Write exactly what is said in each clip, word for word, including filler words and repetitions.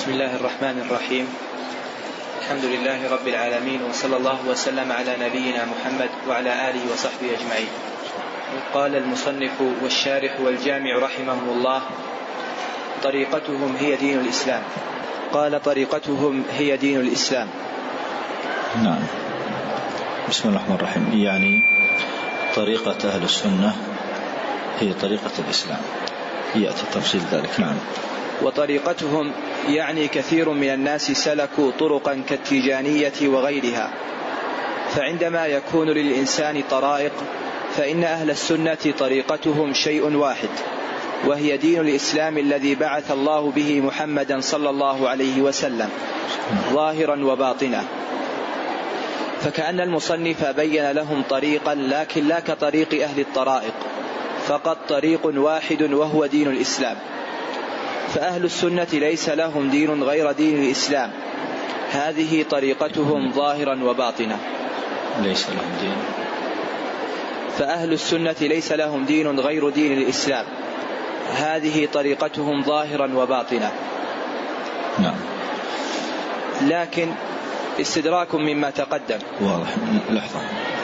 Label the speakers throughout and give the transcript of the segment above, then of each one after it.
Speaker 1: بسم الله الرحمن الرحيم. الحمد لله رب العالمين، وصلى الله وسلم على نبينا محمد وعلى آله وصحبه أجمعين. قال المصنف والشارح والجامع رحمهم الله: طريقتهم هي دين الإسلام. قال: طريقتهم هي دين الإسلام.
Speaker 2: نعم. بسم الله الرحمن الرحيم. يعني طريقة أهل السنة هي طريقة الإسلام، يأتي تفصيل ذلك. نعم.
Speaker 1: وطريقتهم يعني كثير من الناس سلكوا طرقا كالتيجانية وغيرها، فعندما يكون للإنسان طرائق فإن أهل السنة طريقتهم شيء واحد، وهي دين الإسلام الذي بعث الله به محمدا صلى الله عليه وسلم ظاهرا وباطنا. فكأن المصنف بين لهم طريقا، لكن لا كطريق أهل الطرائق، فقط طريق واحد وهو دين الإسلام. فأهل السنة ليس لهم دين غير دين الإسلام، هذه طريقتهم ظاهرا وباطنا.
Speaker 2: ليس لهم دين.
Speaker 1: فأهل السنة ليس لهم دين غير دين الإسلام، هذه طريقتهم ظاهرا وباطنا.
Speaker 2: نعم.
Speaker 1: لكن استدراك مما تقدم.
Speaker 2: واضح. لحظة.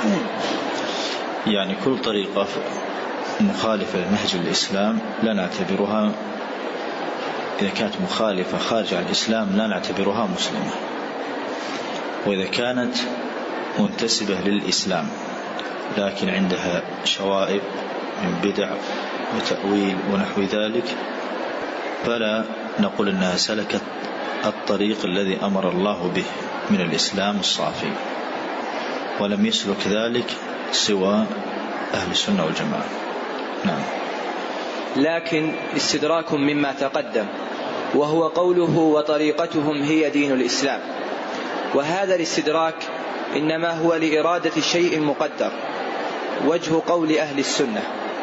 Speaker 2: يعني كل طريقة مخالفة لنهج الإسلام لا نعتبرها، إذا كانت مخالفة خارج عن الإسلام لا نعتبرها مسلمة، وإذا كانت منتسبة للإسلام لكن عندها شوائب من بدع وتأويل ونحو ذلك فلا نقول أنها سلكت الطريق الذي أمر الله به من الإسلام الصافي، ولم يسلك ذلك سوى أهل السنة والجماعة. نعم.
Speaker 1: لكن استدراك مما تقدم، وهو قوله وطريقتهم هي دين الإسلام، وهذا الاستدراك إنما هو لإرادة شيء مقدر، وجه قول أهل السنة.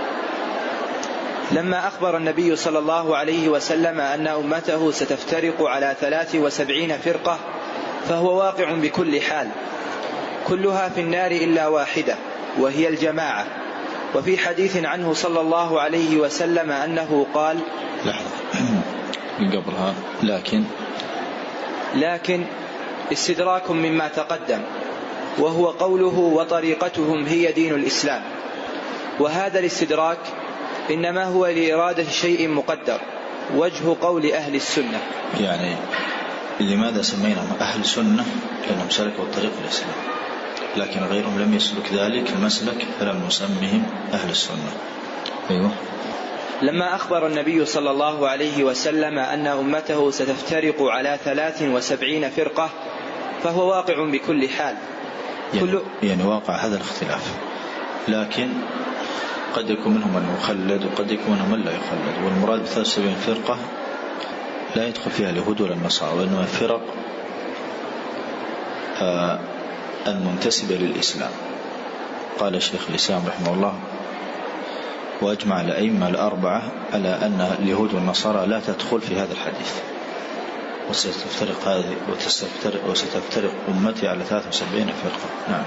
Speaker 1: لما أخبر النبي صلى الله عليه وسلم أن أمته ستفترق على ثلاث وسبعين فرقة، فهو واقع بكل حال، كلها في النار إلا واحدة وهي الجماعة. وفي حديث عنه صلى الله عليه وسلم أنه قال:
Speaker 2: لحظة من قبلها لكن
Speaker 1: لكن استدراك مما تقدم، وهو قوله وطريقتهم هي دين الإسلام، وهذا الاستدراك إنما هو لإرادة شيء مقدر، وجه قول أهل السنة.
Speaker 2: يعني لماذا سميناهم أهل سنة؟ لأنهم سلكوا الطريق الإسلام، لكن غيرهم لم يسلك ذلك المسلك فلم نسميهم أهل السنة. أيوه.
Speaker 1: لما أخبر النبي صلى الله عليه وسلم أن أمته ستفترق على ثلاث وسبعين فرقة، فهو واقع بكل حال.
Speaker 2: يعني,
Speaker 1: كل
Speaker 2: يعني واقع هذا الاختلاف، لكن قد يكون منهم من يخلد وقد يكون منهم من لا يخلد، والمراد بثلاث وسبعين فرقة لا يدخل فيها اليهود ولا النصارى، وإنما فرق آه المنتسبة للإسلام. قال الشيخ الإسلام رحمه الله: وأجمع الأئمة الأربعة على أن اليهود والنصارى لا تدخل في هذا الحديث، وستفترق هذه وستفترق, وستفترق أمتي على ثلاث وسبعين فرقة. نعم.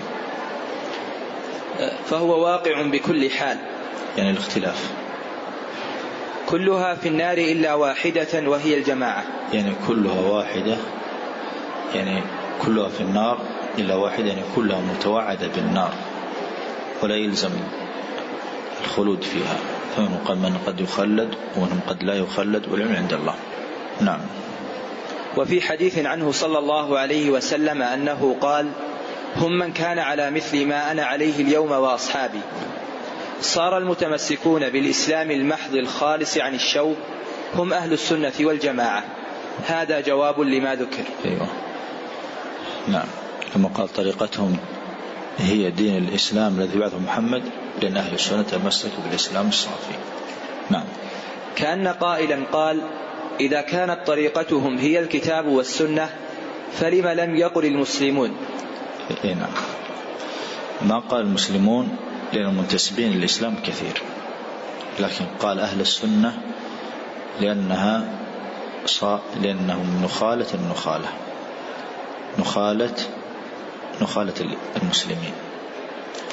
Speaker 1: فهو واقع بكل حال،
Speaker 2: يعني الاختلاف
Speaker 1: كلها في النار إلا واحدة وهي الجماعة.
Speaker 2: يعني كلها واحدة، يعني كلها في النار إلا واحدة، يعني كلها متوعدة بالنار ولا يلزم الخلود فيها، فمن قد من قد يخلد ومن قد لا يخلد، والعلم عند الله. نعم.
Speaker 1: وفي حديث عنه صلى الله عليه وسلم أنه قال: هم من كان على مثل ما أنا عليه اليوم وأصحابي. صار المتمسكون بالإسلام المحض الخالص عن الشوب هم أهل السنة والجماعة. هذا جواب لما ذكر.
Speaker 2: أيوة. نعم. كما قال طريقتهم هي دين الإسلام الذي بعثه محمد، لأن أهل السنة تمسكوا بالإسلام الصافي. نعم.
Speaker 1: كأن قائلا قال: إذا كانت طريقتهم هي الكتاب والسنة فلما لم يقل المسلمون؟
Speaker 2: إيه نعم. ما قال المسلمون لأن المنتسبين للإسلام كثير، لكن قال أهل السنة لأنها صا... لأنهم نخالة النخالة نخالة نخالة المسلمين،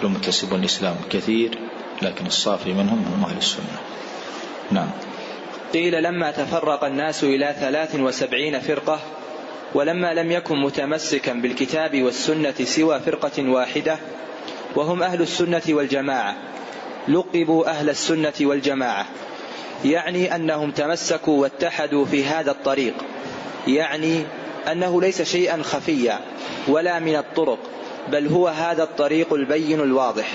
Speaker 2: فالمنتسبون للإسلام كثير لكن الصافي منهم هم أهل السنة. نعم.
Speaker 1: قيل لما تفرق الناس إلى ثلاث وسبعين فرقة ولما لم يكن متمسكا بالكتاب والسنة سوى فرقة واحدة وهم أهل السنة والجماعة لقبوا أهل السنة والجماعة، يعني أنهم تمسكوا واتحدوا في هذا الطريق، يعني أنه ليس شيئا خفيا ولا من الطرق، بل هو هذا الطريق البين الواضح.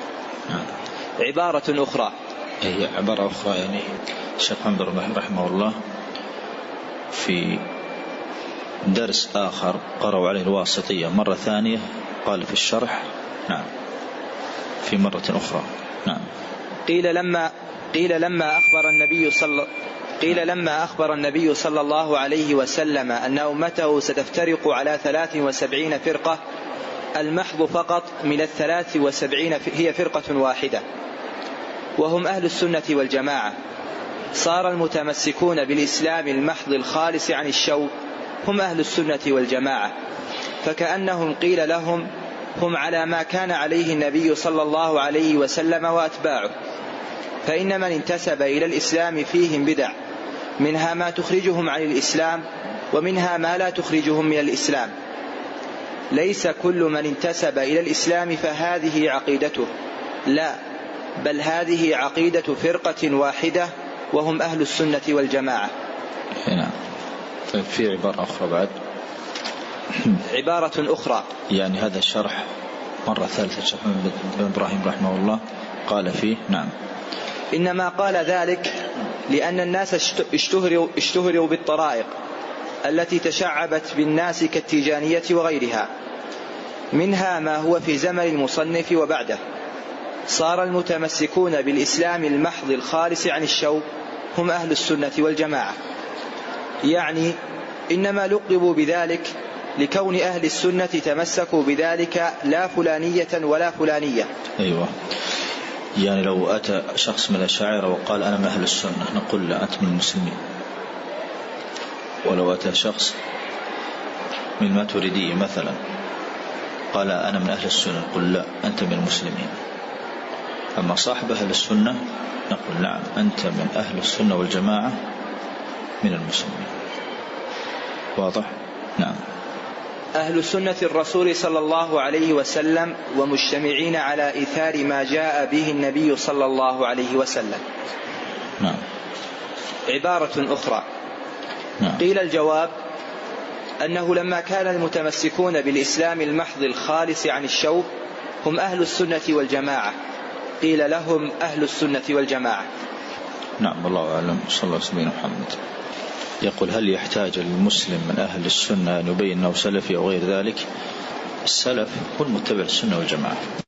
Speaker 1: عبارة أخرى
Speaker 2: هي عبارة أخرى يعني الشيخ محمد رحمه الله في درس آخر قرأوا عليه الواسطية مرة ثانية قال في الشرح نعم في مرة أخرى نعم
Speaker 1: قيل لما قيل لما أخبر النبي صلى قيل لما أخبر النبي صلى الله عليه وسلم أن أمته ستفترق على ثلاث وسبعين فرقة، المحض فقط من الثلاث وسبعين هي فرقة واحدة وهم أهل السنة والجماعة، صار المتمسكون بالإسلام المحض الخالص عن الشوب هم أهل السنة والجماعة، فكأنهم قيل لهم هم على ما كان عليه النبي صلى الله عليه وسلم وأتباعه، فإن من انتسب إلى الإسلام فيهم بدع، منها ما تخرجهم عن الإسلام ومنها ما لا تخرجهم من الإسلام، ليس كل من انتسب إلى الإسلام فهذه عقيدته، لا، بل هذه عقيدة فرقة واحدة وهم أهل السنة والجماعة.
Speaker 2: هنا طيب في عبارة أخرى بعد
Speaker 1: عبارة أخرى يعني
Speaker 2: هذا الشرح مرة ثالثة الشيخ بن إبراهيم رحمه الله قال فيه نعم
Speaker 1: إنما قال ذلك لأن الناس اشتهروا, اشتهروا بالطرائق التي تشعبت بالناس كالتيجانية وغيرها، منها ما هو في زمن المصنف وبعده، صار المتمسكون بالإسلام المحض الخالص عن الشوب هم أهل السنة والجماعة، يعني إنما لقبوا بذلك لكون أهل السنة تمسكوا بذلك لا فلانية ولا فلانية.
Speaker 2: أيوة، يعني لو أتى شخص من الأشاعرة وقال أنا من أهل السنة نقول لا أنت من المسلمين، ولو أتى شخص من الماتريدية مثلا قال أنا من أهل السنة نقول لا أنت من المسلمين. أما صاحب أهل السنة نقول نعم أنت من أهل السنة والجماعة من المسلمين. واضح؟ نعم.
Speaker 1: أهل سنة الرسول صلى الله عليه وسلم ومجتمعين على إيثار ما جاء به النبي صلى الله عليه وسلم.
Speaker 2: نعم.
Speaker 1: عبارة أخرى
Speaker 2: نعم.
Speaker 1: قيل الجواب أنه لما كان المتمسكون بالإسلام المحض الخالص عن الشوب هم أهل السنة والجماعة قيل لهم أهل السنة والجماعة.
Speaker 2: نعم والله أعلم. صلى الله عليه وسلم. محمد يقول هل يحتاج المسلم من أهل السنة أن يبين أنه سلفي أو غير ذلك؟ السلف هو المتبع السنة والجماعة.